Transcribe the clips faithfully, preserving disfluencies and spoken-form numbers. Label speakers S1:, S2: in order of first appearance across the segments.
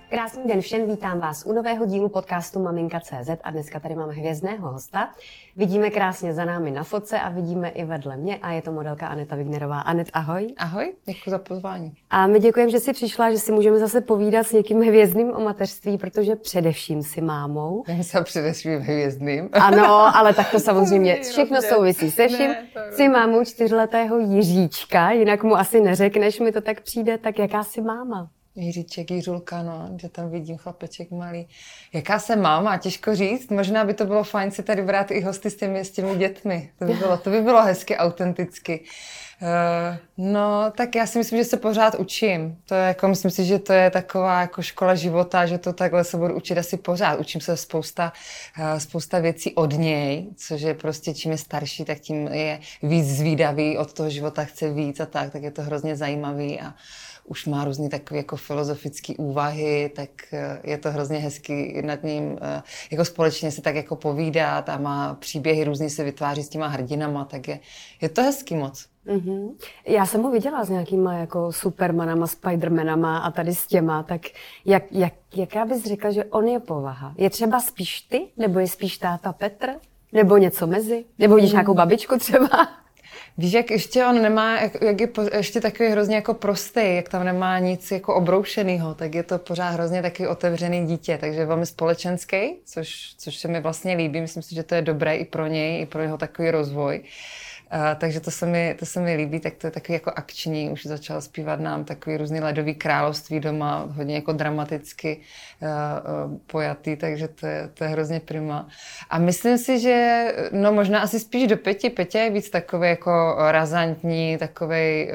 S1: Krásný den všem, vítám vás u nového dílu podcastu Maminka tečka cé zet a dneska tady máme hvězdného hosta. Vidíme krásně za námi na fotce a vidíme i vedle mě a je to modelka Aneta Wignerová. Anet, ahoj.
S2: Ahoj, děkuji za pozvání.
S1: A my děkujeme, že jsi přišla, že si můžeme zase povídat s někým hvězdným o mateřství, protože především si mámou.
S2: Já jsem především hvězdným.
S1: Ano, ale tak to samozřejmě všechno souvisí se vším. Jsi mámou čtyřletého Jiříčka, jinak mu asi neřekneš, mi to tak přijde, tak jaká jsi máma?
S2: Jiříček, Jiřulka, no, že tam vidím chlapeček malý. Jaká jsem máma, těžko říct. Možná by to bylo fajn si tady brát i hosty s těmi, s těmi dětmi. To by bylo, to by bylo hezky, autenticky. Uh, no, tak já si myslím, že se pořád učím. To je jako, myslím si, že to je taková jako škola života, že to takhle se budu učit asi pořád. Učím se spousta, uh, spousta věcí od něj, což je prostě čím je starší, tak tím je víc zvídavý, od toho života chce víc a tak, tak je to hrozně zajímavý a už má různý takové jako filozofické úvahy, tak je to hrozně hezky nad ním jako společně se tak jako povídat a má příběhy různý, se vytváří s těma hrdinama, tak je, je to hezký moc.
S1: Mm-hmm. Já jsem ho viděla s nějakýma jako Supermanama, Spidermanama a tady s těma, tak jak, jak, jaká bys řekla, že on je povaha? Je třeba spíš ty, nebo je spíš táta Petr? Nebo něco mezi? Nebo vidíš mm. nějakou babičku třeba?
S2: Víš, jak ještě on nemá, jak, jak je po, ještě takový hrozně jako prostý, jak tam nemá nic jako obroušenýho, tak je to pořád hrozně taky otevřený dítě, takže je velmi společenský, což, což se mi vlastně líbí, myslím si, že to je dobré i pro něj, i pro jeho takový rozvoj. Uh, takže to se, mi, to se mi líbí, tak to je takový jako akční, už začal zpívat nám takový různý ledový království doma, hodně jako dramaticky uh, uh, pojatý, takže to je, to je hrozně prima. A myslím si, že no možná asi spíš do Peti, Petě je víc takový jako razantní, takovej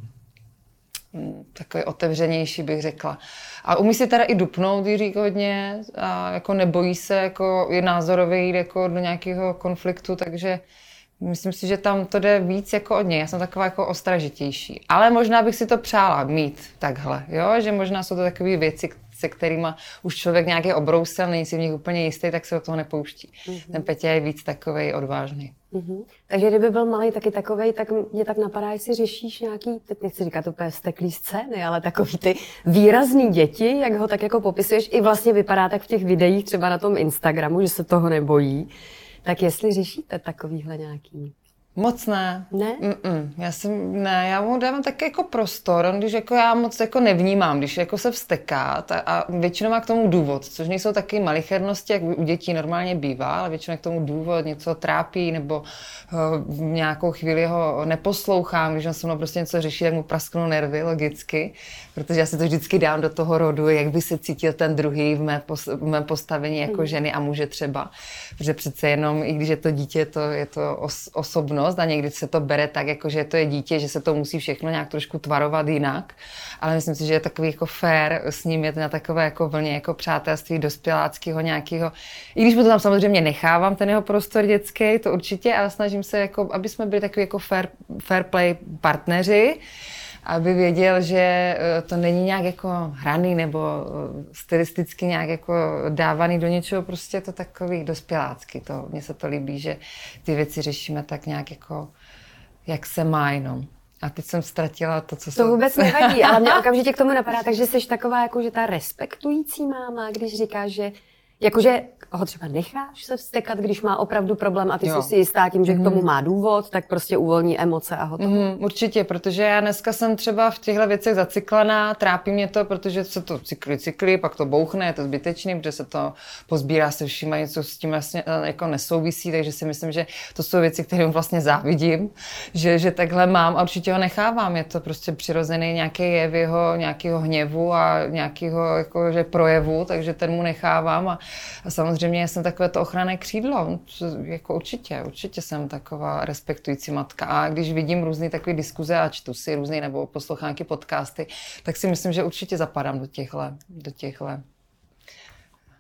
S2: uh, takový otevřenější, bych řekla. A umí si teda i dupnout, Jiřík, hodně a jako nebojí se, jako je názorový, jde jako do nějakého konfliktu, takže myslím si, že tam to jde víc jako od něj. Já jsem taková jako ostražitější. Ale možná bych si to přála mít takhle, jo? Že možná jsou to takové věci, se kterými už člověk nějak je obrousil, není si v nich úplně jistý, tak se do toho nepouští. Mm-hmm. Ten Petě je víc takovej odvážný.
S1: Mm-hmm. Takže kdyby byl malý taky takovej, tak mě tak napadá, jestli řešíš nějaký, teď nechci říkat úplně vzteklý scény, ale takový ty výrazný děti, jak ho tak jako popisuješ, i vlastně vypadá tak v těch videích, třeba na tom Instagramu, že se toho nebojí. Tak jestli řešíte takovýhle nějaký?
S2: Moc ne.
S1: Ne?
S2: Mm-mm. Já jsem, ne, já mu dávám tak jako prostor, když jako já moc jako nevnímám, když jako se vzteká ta, a většinou má k tomu důvod, což nejsou taky malichernosti, jak u dětí normálně bývá, ale většinou je k tomu důvod, něco trápí, nebo uh, v nějakou chvíli ho neposlouchám, když on se mnou prostě něco řeší, tak mu prasknou nervy, logicky, protože já si to vždycky dám do toho rodu, jak by se cítil ten druhý v, mé pos, v mém postavení jako mm. ženy a muže třeba, protože přece jenom, i když je to dítě, to je to os, osobnost, a někdy se to bere tak, jako že to je dítě, že se to musí všechno nějak trošku tvarovat jinak, ale myslím si, že je takový jako fair s ním jet na takové jako vlně jako přátelství dospěláckého nějakého, i když mu to tam samozřejmě nechávám, ten jeho prostor dětský, to určitě, ale snažím se, jako, aby jsme byli takový jako fair, fair play partneři, aby věděl, že to není nějak jako hraný nebo stylisticky nějak jako dávaný do něčeho, prostě je to takový dospělácky. To, mně se to líbí, že ty věci řešíme tak nějak jako, jak se má jenom. A teď jsem ztratila to, co
S1: to
S2: jsem...
S1: To vůbec nevadí, ale mě okamžitě k tomu napadá, takže jsi taková jako, že ta respektující máma, když říkáš, že jakože ho třeba necháš se vztekat, když má opravdu problém a ty jo. jsi si jistá tím, že k tomu má důvod, tak prostě uvolní emoce a hotovo.
S2: Mm, určitě, protože já dneska jsem třeba v těchto věcech zacyklená, trápí mě to, protože se to cykli, cykli, pak to bouchne, je to zbytečný, protože se to pozbírá se všima, něco s tím vlastně jako nesouvisí, takže si myslím, že to jsou věci, kterým vlastně závidím, že, že takhle mám a určitě ho nechávám, je to prostě přirozený nějaký jev jeho nějakého hněvu a nějakého jakože projevu, takže ten mu nechávám a, a samozřejmě Samozřejmě jsem takové to ochranné křídlo, jako určitě, určitě jsem taková respektující matka a když vidím různé takové diskuze a čtu si různé nebo poslouchám nějaké podcasty, tak si myslím, že určitě zapadám do těchhle, do těchhle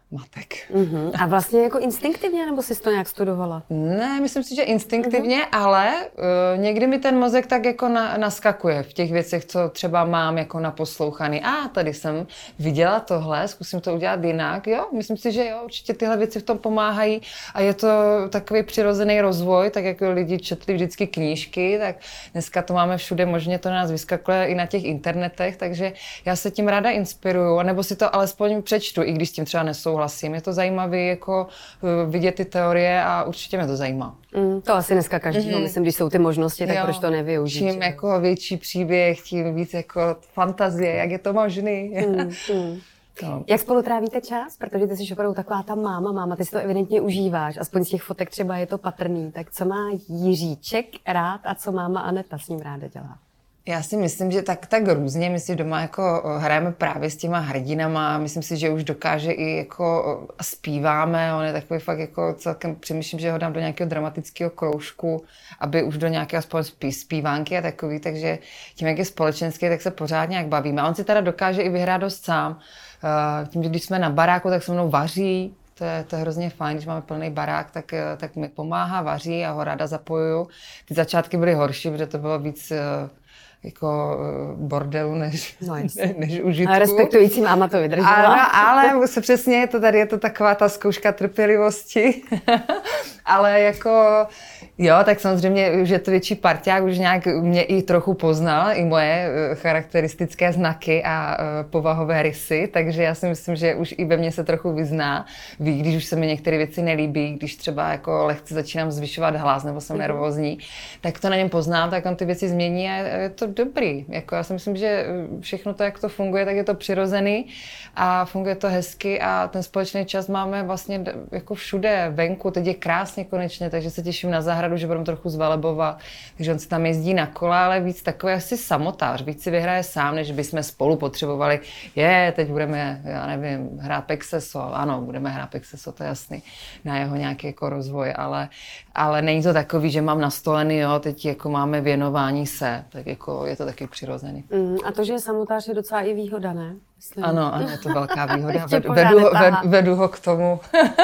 S2: matek.
S1: Uh-huh. A vlastně jako instinktivně, nebo jsi to nějak studovala?
S2: Ne, myslím si, že instinktivně, uh-huh. ale uh, někdy mi ten mozek tak jako na, naskakuje v těch věcech, co třeba mám jako naposlouchaný. A ah, tady jsem viděla tohle, zkusím to udělat jinak. Jo, myslím si, že jo, určitě tyhle věci v tom pomáhají a je to takový přirozený rozvoj, tak jako lidi četli vždycky knížky, tak dneska to máme všude, možně to na nás vyskakuje i na těch internetech, takže já se tím ráda inspiruju, nebo si to alespoň přečtu, i když s tím třeba nesouhlasím. Je to zajímavé jako vidět ty teorie a určitě mě to zajímá.
S1: Mm, to asi dneska každý, mm. myslím, když jsou ty možnosti, tak jo, proč to nevyužít?
S2: Čím jako větší příběh, tím víc jako fantazie, jak je to možný.
S1: Mm, mm. No. Jak spolu trávíte čas? Protože ty jsi opravdu taková ta máma, máma, ty si to evidentně užíváš, aspoň z těch fotek třeba je to patrný. Tak co má Jiříček rád a co máma Aneta s ním ráda dělá?
S2: Já si myslím, že tak, tak různě. My si doma jako hrajeme právě s těma hrdinama. Myslím si, že už dokáže i jako zpíváme. On je takový fakt jako celkem, přemýšlím, že ho dám do nějakého dramatického kroužku, aby už do nějakého aspoň zpívánky a takový. Takže tím, jak je společenský, tak se pořád nějak bavíme. A on si teda dokáže i vyhrát dost sám. Tím, že když jsme na baráku, tak se mnou vaří. To je, to je hrozně fajn, když máme plný barák, tak, tak mi pomáhá, vaří a ho ráda zapojuju. Ty začátky byly horší, protože to bylo víc jako bordelu než,
S1: no,
S2: než, než užitku.
S1: Ale respektující máma to vydržela.
S2: Ale, ale se přesně je to tady, je to taková ta zkouška trpělivosti. Ale jako, jo, tak samozřejmě, že to větší parťák už nějak mě i trochu poznal, i moje charakteristické znaky a povahové rysy, takže já si myslím, že už i ve mně se trochu vyzná. Ví, když už se mi některé věci nelíbí, když třeba jako lehce začínám zvyšovat hlas nebo jsem nervózní, tak to na něm poznám, tak on ty věci změní a je to dobrý. Jako já si myslím, že všechno to, jak to funguje, tak je to přirozený a funguje to hezky a ten společný čas máme vlastně jako všude venku, teď je krásně konečně, takže se těším na zahradu, že budeme trochu zvelebovat, takže on si tam jezdí na kole, ale víc takový asi samotář, víc si vyhraje sám, než bychom spolu potřebovali, je, teď budeme, já nevím, hrát Pexeso, ano, budeme hrát Pexeso, to je jasný, na jeho nějaký jako rozvoj, ale, ale není to takový, že mám nastolený, jo, teď jako máme věnování se, tak jako je to taky přirozený.
S1: Mm, a to, že je samotář, je docela i výhoda, ne? Myslím.
S2: Ano, ano, je to velká výhoda. Vedu, vedu, vedu, vedu ho k tomu.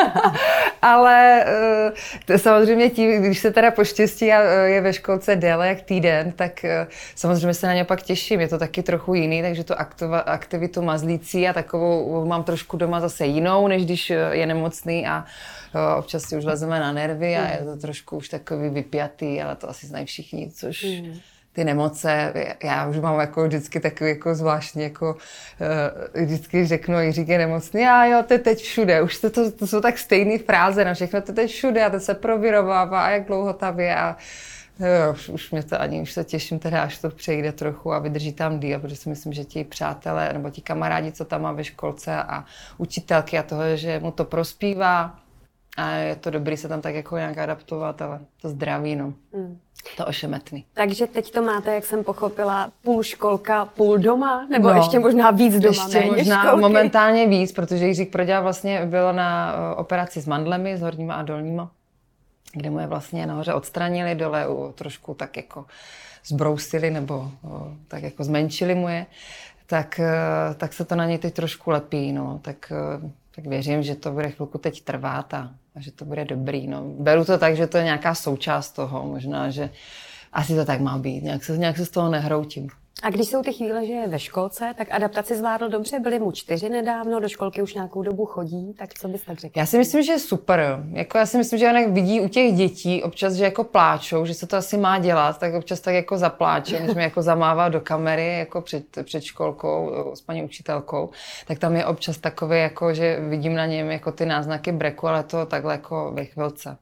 S2: Ale to samozřejmě tím, když se teda poštěstí a je ve školce déle jak týden, tak samozřejmě se na ně pak těším. Je to taky trochu jiný, takže tu aktivitu mazlící a takovou mám trošku doma zase jinou, než když je nemocný a občas si už lezeme na nervy a je to trošku už takový vypjatý, ale to asi znají všichni, což... Mm. Ty nemoce, já už mám jako vždycky takový jako zvláštní, jako vždycky řeknu, Jiřík je nemocný, a jo, to je teď všude, už to, to, to jsou tak stejné fráze na všechno, to je teď všude a to se provirovává a jak dlouho tam je a jo, už, už mě to ani, už se těším teda, až to přejde trochu a vydrží tam díl, protože si myslím, že ti přátelé nebo ti kamarádi, co tam má ve školce a učitelky a toho, že mu to prospívá a je to dobrý se tam tak jako nějak adaptovat, ale to zdraví, no. Mm. To ošemetný.
S1: Takže teď to máte, jak jsem pochopila, půl školka, půl doma? Nebo no, ještě možná víc doma,
S2: ještě možná školky. Momentálně víc, protože Jiřík Proďa vlastně bylo na operaci s mandlemi, s horníma a dolníma, kde mu je vlastně nahoře odstranili, dole trošku tak jako zbrousili nebo o, tak jako zmenšili mu je, tak, tak se to na něj teď trošku lepí, no, tak... Tak věřím, že to bude chvilku teď trvat a, a že to bude dobrý. No. Beru to tak, že to je nějaká součást toho. Možná, že asi to tak má být. Nějak se, nějak se z toho nehroutím.
S1: A když jsou ty chvíle, že je ve školce, tak adaptaci zvládl dobře, byly mu čtyři nedávno, do školky už nějakou dobu chodí, tak co bys tak řekl?
S2: Já si myslím, že je super. Jako já si myslím, že on vidí u těch dětí občas, že jako pláčou, že se to asi má dělat, tak občas tak jako zapláče, než mi jako zamává do kamery jako před, před školkou s paní učitelkou, tak tam je občas takové, jako, že vidím na něm jako ty náznaky breku, ale to takhle jako ve chvilce.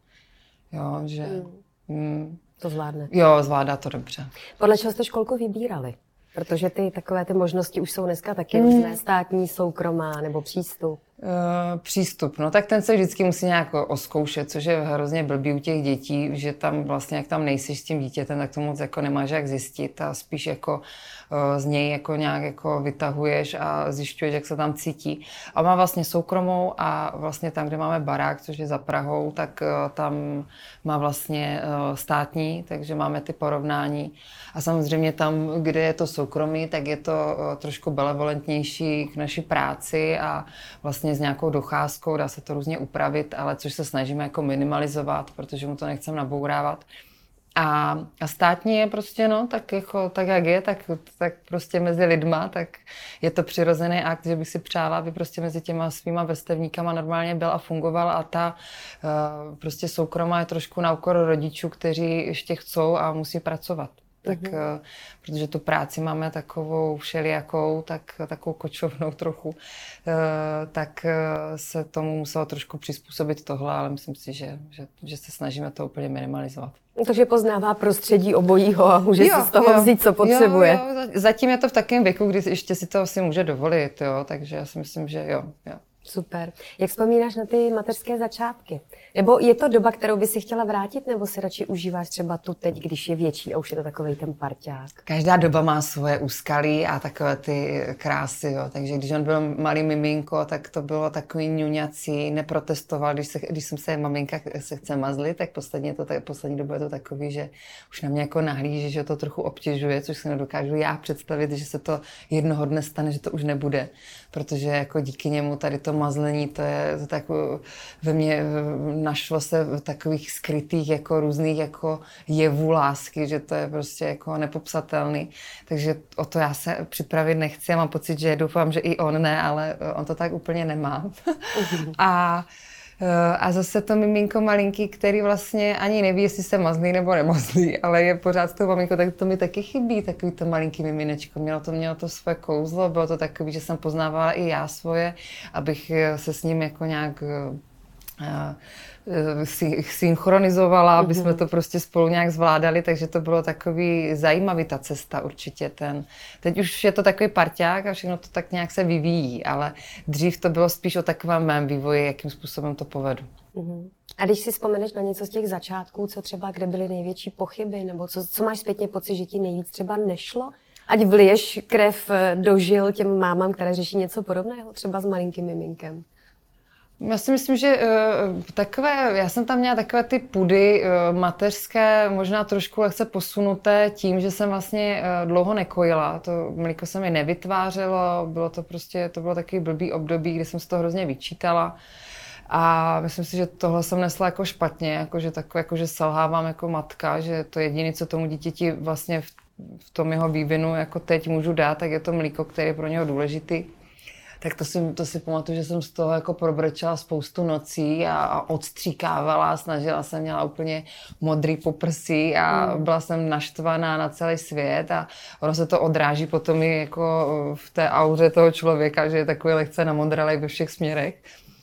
S2: Jo, že... Mm.
S1: Mm, to zvládne.
S2: Jo, zvládá to dobře.
S1: Podle čeho jste školku vybírali? Protože ty takové ty možnosti už jsou dneska taky různé, mm. státní, soukromá nebo přístup.
S2: Uh, přístup, no tak ten se vždycky musí nějak oskoušet, což je hrozně blbý u těch dětí, že tam vlastně, jak tam nejsiš s tím dítětem, tak to moc jako nemáš jak zjistit a spíš jako uh, z něj jako nějak jako vytahuješ a zjišťuješ, jak se tam cítí. A má vlastně soukromou a vlastně tam, kde máme barák, což je za Prahou, tak uh, tam má vlastně uh, státní, takže máme ty porovnání. A samozřejmě tam, kde je to soukromí, tak je to uh, trošku benevolentnější k naší práci a vlastně vlastně s nějakou docházkou, dá se to různě upravit, ale což se snažíme jako minimalizovat, protože mu to nechceme nabourávat. A, a státní je prostě, no, tak, jako, tak jak je, tak, tak prostě mezi lidma, tak je to přirozený akt, že bych si přála, aby prostě mezi těma svýma vrstevníkama normálně byl a fungoval a ta uh, prostě soukromá je trošku na úkor rodičů, kteří ještě chcou a musí pracovat. Tak, mm-hmm. uh, protože tu práci máme takovou všelijakou, tak, takovou kočovnou trochu, uh, tak uh, se tomu muselo trošku přizpůsobit tohle, ale myslím si, že, že, že se snažíme to úplně minimalizovat.
S1: Takže poznává prostředí obojího a může jo, si z toho jo, vzít, co potřebuje.
S2: Jo, jo. Zatím je to v takovém věku, kdy ještě si to asi může dovolit, jo, takže já si myslím, že jo. jo.
S1: Super. Jak vzpomínáš na ty mateřské začátky? Nebo je to doba, kterou by si chtěla vrátit, nebo si radši užíváš třeba tu teď, když je větší a už je to takovej ten parťák?
S2: Každá doba má svoje úskalí a takové ty krásy, jo. Takže když on byl malý miminko, tak to bylo takový ňuňací, neprotestoval, když, se, když jsem se maminka se chce mazlit, tak poslední, to, tak, poslední dobu je to takový, že už na mě jako nahlíží, že to trochu obtěžuje, což si nedokážu já představit, že se to jednoho dne stane, že to už nebude, protože jako díky němu tady to mazlení, to je to tak ve mně našlo se v takových skrytých jako různých jako jevů lásky, že to je prostě jako nepopsatelný. Takže o to já se připravit nechci. Já mám pocit, že doufám, že i on ne, ale on to tak úplně nemá. a A zase to miminko malinký, který vlastně ani neví, jestli se mazlí nebo nemazlí, ale je pořád s tou maminkou, tak to mi taky chybí, takový to malinký miminečko. Mělo to, mělo to své kouzlo, bylo to takový, že jsem poznávala i já svoje, abych se s ním jako nějak synchronizovala, aby jsme to prostě spolu nějak zvládali, takže to bylo takový zajímavý ta cesta určitě. Ten. Teď už je to takový parťák a všechno to tak nějak se vyvíjí, ale dřív to bylo spíš o takovém mém vývoji, jakým způsobem to povedu.
S1: Uh-huh. A když si vzpomeneš na něco z těch začátků, co třeba, kde byly největší pochyby, nebo co, co máš zpětně pocit, že ti nejvíc třeba nešlo? Ať vliješ krev do žil těm mámám, které řeší něco podobného, třeba s malinkým miminkem.
S2: Já si myslím, že uh, takové, já jsem tam měla takové ty pudy uh, mateřské, možná trošku lehce posunuté tím, že jsem vlastně uh, dlouho nekojila. To mlíko se mi nevytvářelo, bylo to prostě, to bylo takový blbý období, kdy jsem se to hrozně vyčítala. A myslím si, že tohle jsem nesla jako špatně, jako že, takové, jako že selhávám jako matka, že to jediné, co tomu dítěti vlastně v, v tom jeho vývinu jako teď můžu dát, tak je to mlíko, které je pro něho důležitý. Tak to si, to si pamatuju, že jsem z toho jako probrečela spoustu nocí a, a odstříkávala, snažila jsem, měla úplně modrý poprsí a mm. byla jsem naštvaná na celý svět a ono se to odráží potom i jako v té auře toho člověka, že je takový lehce namodralej ve všech směrech.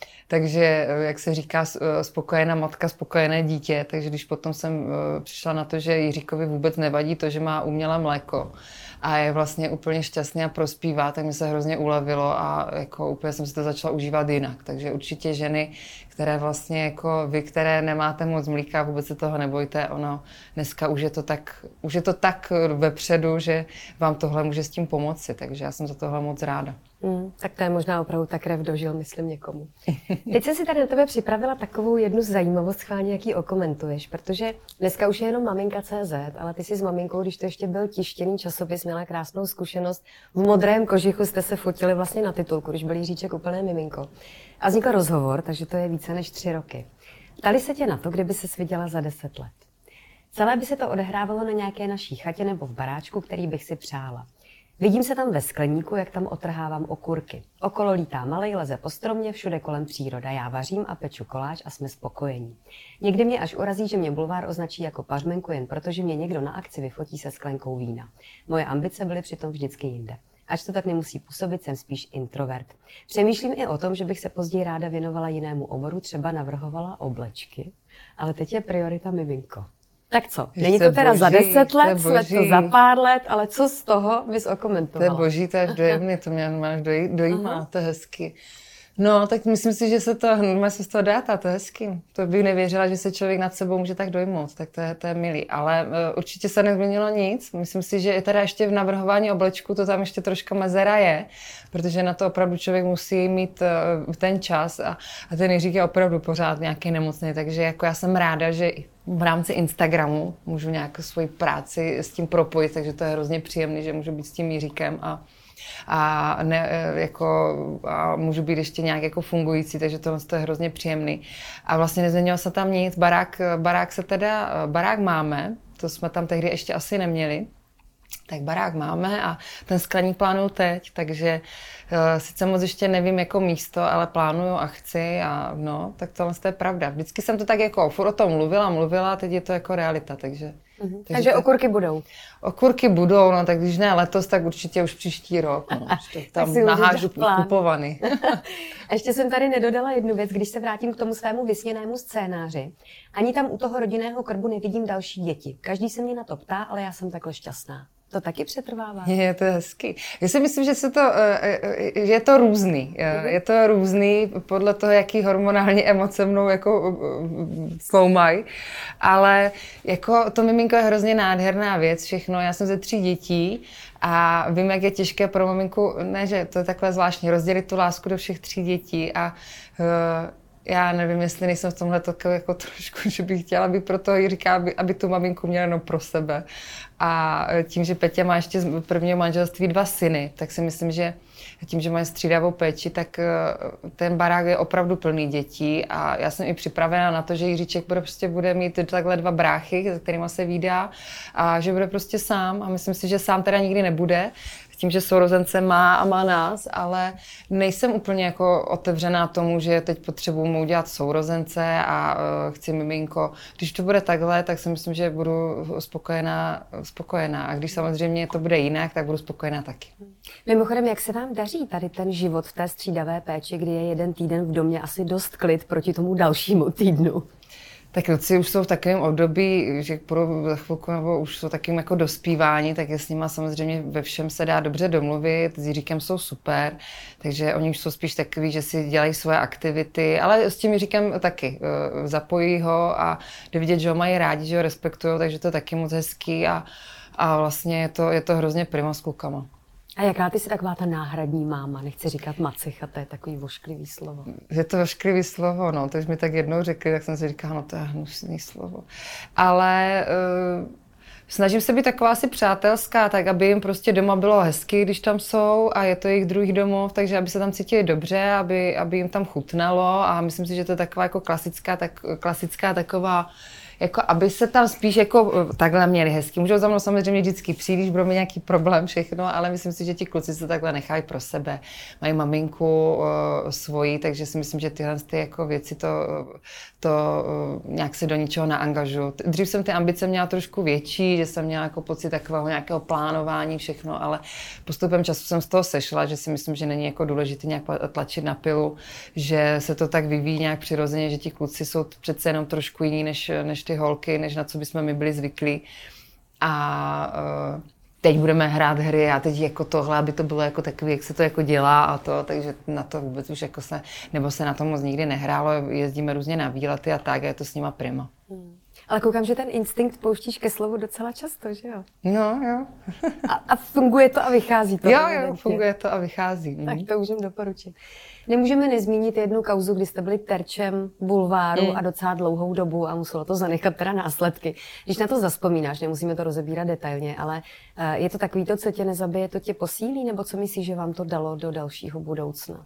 S2: Takže, jak se říká, spokojená matka, spokojené dítě. Takže když potom jsem přišla na to, že Jiříkovi vůbec nevadí to, že má umělé mléko a je vlastně úplně šťastný a prospívá, tak mi se hrozně ulevilo a jako úplně jsem si to začala užívat jinak. Takže určitě ženy, které vlastně jako vy, které nemáte moc mlíka, vůbec se toho nebojte, ono dneska už je to tak, už je to tak vepředu, že vám tohle může s tím pomoci, takže já jsem za tohle moc ráda.
S1: Mm, tak to je možná opravdu ta krev dožil, myslím někomu. Teď jsem si tady na tebe připravila takovou jednu zajímavost, schválně, jak ji okomentuješ, protože dneska už je jenom maminka tečka cé zet, ale ty si s maminkou, když to ještě byl tištěný časopis, měla krásnou zkušenost. V modrém kožichu jste se fotili vlastně na titulku, když byl Jiříček úplné miminko. A vznikl rozhovor, takže to je více než tři roky. Ptali se tě na to, kdyby ses viděla za deset let. Celé by se to odehrávalo na nějaké naší chatě nebo v baráčku, který bych si přála. Vidím se tam ve skleníku, jak tam otrhávám okurky. Okolo lítá malej, leze po stromě, všude kolem příroda. Já vařím a peču koláč a jsme spokojení. Někdy mě až urazí, že mě bulvár označí jako pařmenku jen protože mě někdo na akci vyfotí se sklenkou vína. Moje ambice byly přitom vždycky jinde. Ač to tak nemusí působit, jsem spíš introvert. Přemýšlím i o tom, že bych se později ráda věnovala jinému oboru, třeba navrhovala oblečky, ale teď je priorita miminko. Tak co? Není to teda boží, za deset let, jsme to za pár let, ale co z toho bys okomentovala?
S2: To je boží, to je dojemný, to mě máš doj, dojímá, to je hezky. No, tak myslím si, že se to, má se z toho dát a to je hezky. To bych nevěřila, že se člověk nad sebou může tak dojmout, tak to je, to je milý. Ale uh, určitě se nezměnilo nic. Myslím si, že i teda ještě v navrhování oblečku to tam ještě troška mezera je, protože na to opravdu člověk musí mít uh, ten čas a, a ten Jiřík je opravdu pořád nějaký nemocný, takže jako já jsem ráda, že v rámci Instagramu můžu nějakou svoji práci s tím propojit, takže to je hrozně příjemný, že můžu být s tím Jiříkem a, a, ne, jako, a můžu být ještě nějak jako fungující, takže tohle je hrozně příjemný. A vlastně nezměnilo se tam nic, barák, barák se teda, barák máme, to jsme tam tehdy ještě asi neměli, tak barák máme a ten skleník plánuju teď, takže uh, sice moc ještě nevím jako místo, ale plánuju a chci a no, tak tohle je pravda. Vždycky jsem to tak jako furt o tom mluvila, mluvila a teď je to jako realita, takže...
S1: Mm-hmm. Takže, takže to, okurky budou?
S2: Okurky budou, no tak když ne letos, tak určitě už příští rok, no, tam nahážu kupovaný.
S1: A ještě jsem tady nedodala jednu věc, když se vrátím k tomu svému vysněnému scénáři. Ani tam u toho rodinného krbu nevidím další děti. Každý se mě na to ptá, ale já jsem takhle šťastná. To taky přetrvává?
S2: Je, to je hezký. Já si myslím, že, se to, že je to různý. Je to různý podle toho, jaký hormonální emoce mnou jako sloumají. Ale jako to miminko je hrozně nádherná věc, všechno. Já jsem ze tří dětí a vím, jak je těžké pro maminku, ne, že to je takhle zvláštní, rozdělit tu lásku do všech tří dětí a já nevím, jestli nejsem v tomhle takový jako trošku, že bych chtěla, aby proto říká, aby, aby tu maminku měla jenom pro sebe. A tím, že Petě má ještě z prvního manželství dva syny, tak si myslím, že tím, že mají střídavou péči, tak ten barák je opravdu plný dětí a já jsem i připravená na to, že Jiříček bude, prostě bude mít takhle dva bráchy, se kterýma se vídá a že bude prostě sám a myslím si, že sám teda nikdy nebude, tím, že sourozence má a má nás, ale nejsem úplně jako otevřená tomu, že teď potřebuji mu udělat sourozence a uh, chci miminko. Když to bude takhle, tak si myslím, že budu spokojená, spokojená. A když samozřejmě to bude jinak, tak budu spokojená taky.
S1: Mimochodem, jak se vám daří tady ten život v té střídavé péči, kdy je jeden týden v domě asi dost klid proti tomu dalšímu týdnu?
S2: Tak kluci už jsou v takovém období, že budou za chvilku, nebo už jsou takovým jako dospívání, tak je s nima samozřejmě ve všem se dá dobře domluvit, s Jiříkem jsou super, takže oni už jsou spíš takový, že si dělají svoje aktivity, ale s tím Jiříkem taky zapojí ho a jde vidět, že ho mají rádi, že ho respektují, takže to je taky moc hezký a, a vlastně je to, je to hrozně prima s klukama.
S1: A jaká ty jsi taková ta náhradní máma? Nechci říkat macicha, to je takový vošklivý slovo.
S2: Je to vošklivý slovo, no, to už mi tak jednou řekli, tak jsem si říkala, no to je hnusný slovo. Ale uh, snažím se být taková asi přátelská, tak aby jim prostě doma bylo hezky, když tam jsou a je to jejich druhý domov, takže aby se tam cítili dobře, aby, aby jim tam chutnalo a myslím si, že to je taková jako klasická, tak, klasická taková jako aby se tam spíš jako takhle měli hezky. Můžou za mnou samozřejmě vždycky přijít, když budou mít nějaký problém, všechno, ale myslím si, že ti kluci se takhle nechají pro sebe. Mají maminku uh, svoji, takže si myslím, že tyhle ty jako věci to, to uh, nějak se do ničeho naangažují. Dřív jsem ty ambice měla trošku větší, že jsem měla jako pocit takového nějakého plánování, všechno, ale postupem času jsem z toho sešla, že si myslím, že není jako důležité nějak tlačit na pilu, že se to tak vyvíjí nějak přirozeně, že ti kluci jsou přece jenom trošku jiní než, než ty holky, než na co bychom my byli zvyklí. A uh, teď budeme hrát hry a teď jako tohle, aby to bylo jako takový, jak se to jako dělá a to, takže na to vůbec už jako se, nebo se na to moc nikdy nehrálo, jezdíme různě na výlety a tak a je to s nima prima.
S1: Hmm. Ale koukám, že ten instinkt pouštíš ke slovu docela často, že jo?
S2: No, jo.
S1: a, a funguje to a vychází to?
S2: Jo, jo, funguje to a vychází.
S1: Tak to můžeme doporučit. Nemůžeme nezmínit jednu kauzu, kdy jste byli terčem bulváru mm. a docela dlouhou dobu a muselo to zanechat teda následky. Když na to zazpomínáš, nemusíme to rozebírat detailně, ale je to takový to, co tě nezabije, to tě posílí, nebo co myslíš, že vám to dalo do dalšího budoucna?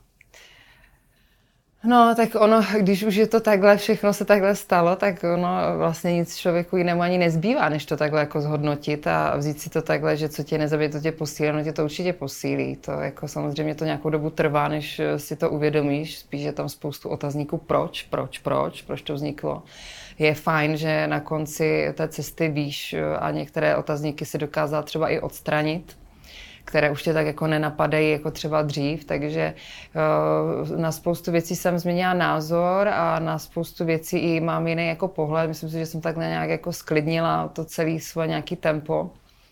S2: No, tak ono, když už je to takhle, všechno se takhle stalo, tak ono vlastně nic člověku jinému ani nezbývá, než to takhle jako zhodnotit a vzít si to takhle, že co tě nezabije, to tě posílí, no tě to určitě posílí. To jako samozřejmě to nějakou dobu trvá, než si to uvědomíš, spíš je tam spoustu otazníků, proč, proč, proč, proč to vzniklo. Je fajn, že na konci té cesty víš a některé otazníky si dokázal třeba i odstranit, které už tě tak jako nenapadají jako třeba dřív, takže uh, na spoustu věcí jsem změnila názor a na spoustu věcí i mám jiný jako pohled. Myslím si, že jsem takhle nějak jako sklidnila to celé svoje nějaký tempo.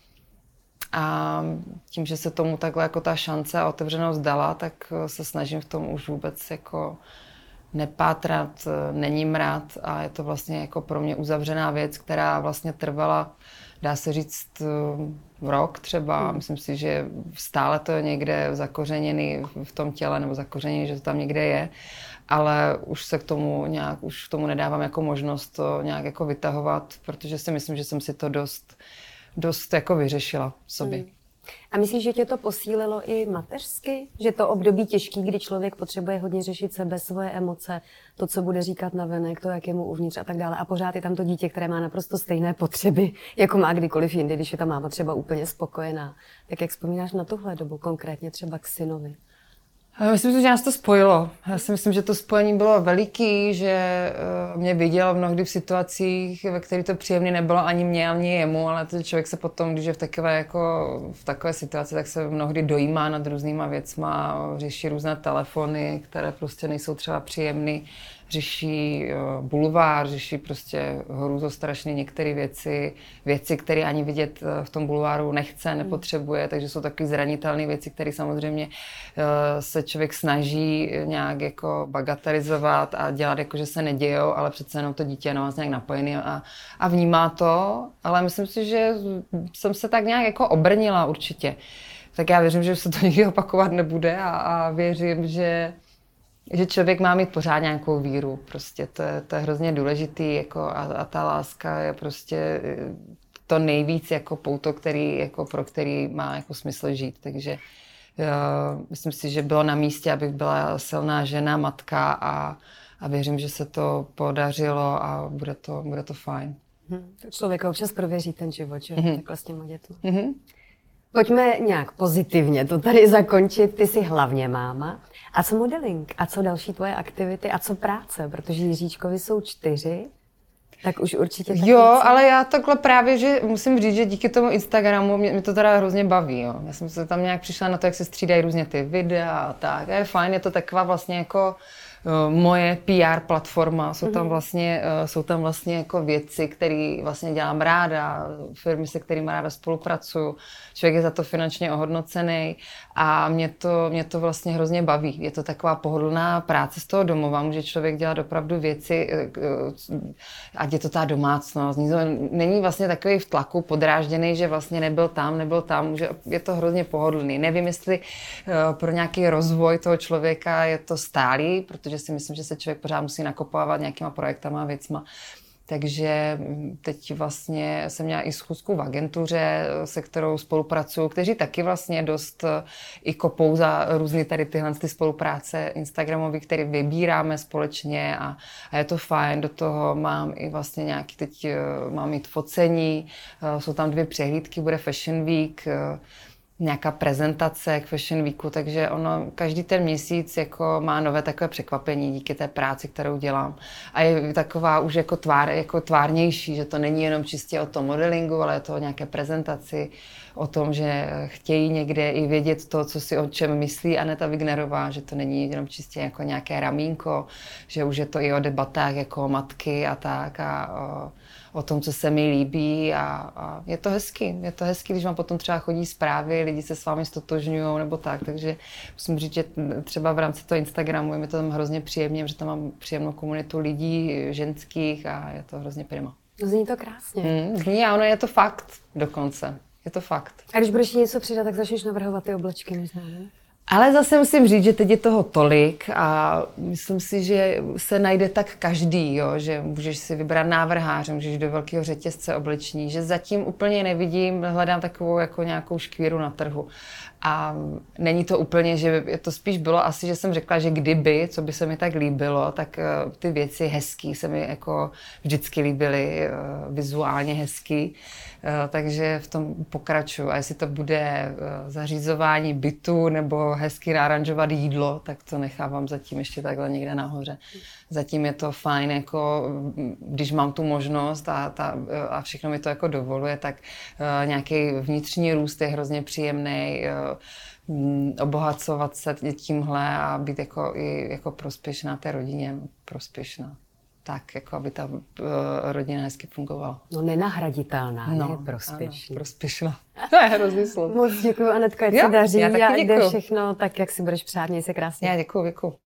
S2: A tím, že se tomu takhle jako ta šance a otevřenost dala, tak se snažím v tom už vůbec jako nepátrat, nením rád a je to vlastně jako pro mě uzavřená věc, která vlastně trvala, dá se říct, rok třeba. Myslím si, že stále to je někde zakořeněný v tom těle nebo zakořeněný, že to tam někde je. ale už se k tomu nějak, už k tomu nedávám jako možnost to nějak jako vytahovat, protože si myslím, že jsem si to dost, dost jako vyřešila v sobě. Hmm.
S1: A myslíš, že tě to posílilo i mateřsky? Že to období těžký, kdy člověk potřebuje hodně řešit sebe, svoje emoce, to, co bude říkat navenek, to, jak je mu uvnitř a tak dále. A pořád je tam to dítě, které má naprosto stejné potřeby, jako má kdykoliv jindy, když je ta máma třeba úplně spokojená. Tak jak vzpomínáš na tuhle dobu, konkrétně třeba k synovi?
S2: Myslím si, že nás to spojilo. Já si myslím, že to spojení bylo veliký, že mě viděl mnohdy v situacích, ve kterých to příjemné nebylo ani mě, ani jemu, ale ten člověk se potom, když je v takové, jako, v takové situaci, tak se mnohdy dojímá nad různýma věcma, řeší různé telefony, které prostě nejsou třeba příjemné, řeší bulvár, řeší prostě hrůzostrašné některé věci, věci, které ani vidět v tom bulváru nechce, nepotřebuje, takže jsou takové zranitelné věci, které samozřejmě se člověk snaží nějak jako bagatelizovat a dělat jako, že se nedějou, ale přece jenom to dítě je na vás nějak napojený a, a vnímá to, ale myslím si, že jsem se tak nějak jako obrnila určitě. Tak já věřím, že se to nikdy opakovat nebude a, a věřím, že že člověk má mít pořád nějakou víru, prostě to je, to je hrozně důležitý jako a, a ta láska je prostě to nejvíc jako pouto, který, jako pro který má jako smysl žít, takže uh, myslím si, že bylo na místě, abych byla silná žena, matka a, a věřím, že se to podařilo a bude to, bude to fajn.
S1: Hmm. Člověk občas prověří ten život, že?
S2: Mm-hmm.
S1: Takhle s těma dětmi.
S2: Mm-hmm.
S1: Pojďme nějak pozitivně to tady zakončit. Ty jsi hlavně máma. A co modeling? A co další tvoje aktivity? A co práce? Protože Jiříčkovi jsou čtyři, tak už určitě... Tak
S2: jo,
S1: něco...
S2: ale já takhle právě, že musím říct, že díky tomu Instagramu mě, mě to teda hrozně baví. Jo. Já jsem se tam nějak přišla na to, jak se střídají různě ty videa a tak. A je fajn, je to taková vlastně jako... moje P R platforma, jsou tam vlastně, jsou tam vlastně jako věci, které vlastně dělám ráda, firmy, se kterými ráda spolupracuju, člověk je za to finančně ohodnocený a mě to, mě to vlastně hrozně baví. Je to taková pohodlná práce z toho domova, může člověk dělat opravdu věci, ať je to ta domácnost, není vlastně takový v tlaku podrážděný, že vlastně nebyl tam, nebyl tam, že je to hrozně pohodlný. Nevím, jestli pro nějaký rozvoj toho člověka je to stálý, protože že si myslím, že se člověk pořád musí nakopávat nějakýma projektama a věcma. Takže teď vlastně jsem měla i schůzku v agentuře, se kterou spolupracuju, kteří taky vlastně dost i kopou za různé tady tyhle ty spolupráce Instagramové, které vybíráme společně a, a je to fajn. Do toho mám i vlastně nějaký, teď mám mít focení, jsou tam dvě přehlídky, bude Fashion Week, nějaká prezentace k Fashion Weeku, takže ono každý ten měsíc jako má nové takové překvapení díky té práci, kterou dělám. A je taková už jako, tvár, jako tvárnější, že to není jenom čistě o tom modelingu, ale je to o nějaké prezentaci, o tom, že chtějí někde i vědět to, co si o čem myslí Aneta Wignerová, že to není jenom čistě jako nějaké ramínko, že už je to i o debatách jako matky a tak a o, o tom, co se mi líbí a, a je to hezký. Je to hezký, když vám potom třeba chodí zprávy, lidi se s vámi stotožňují nebo tak, takže musím říct, že třeba v rámci toho Instagramu je mi to tam hrozně příjemně, že tam mám příjemnou komunitu lidí, ženských a je to hrozně prima.
S1: Zní to krásně.
S2: Hmm, zní a ono je to fakt dokonce. Je to fakt.
S1: A když budeš něco přidat, tak začneš navrhovat ty oblečky možná, ne?
S2: Ale zase musím říct, že teď je toho tolik a myslím si, že se najde tak každý, jo? Že můžeš si vybrat návrháře, můžeš do velkého řetězce obleční, že zatím úplně nevidím, hledám takovou jako nějakou škvíru na trhu. A není to úplně, že to spíš bylo asi, že jsem řekla, že kdyby, co by se mi tak líbilo, tak ty věci hezký se mi jako vždycky líbily, vizuálně hezký, takže v tom pokračuju. A jestli to bude zařizování bytu nebo hezky naranžovat jídlo, tak to nechávám zatím ještě takhle někde nahoře. Zatím je to fajn, jako když mám tu možnost a, ta, a všechno mi to jako dovoluje, tak nějaký vnitřní růst je hrozně příjemný, obohacovat se tímhle a být jako, i, jako prospěšná té rodině, prospěšná. Tak, jako aby ta uh, rodina hezky fungovala.
S1: No nenahraditelná,
S2: no,
S1: ne prospěšná.
S2: Ano, prospěšná. To je hrozný slovo.
S1: Moc děkuji, Anetka, ať se daří. Já taky děkuji. Jde všechno tak, jak si budeš přát, měj se krásně.
S2: Já děkuji, děkuji.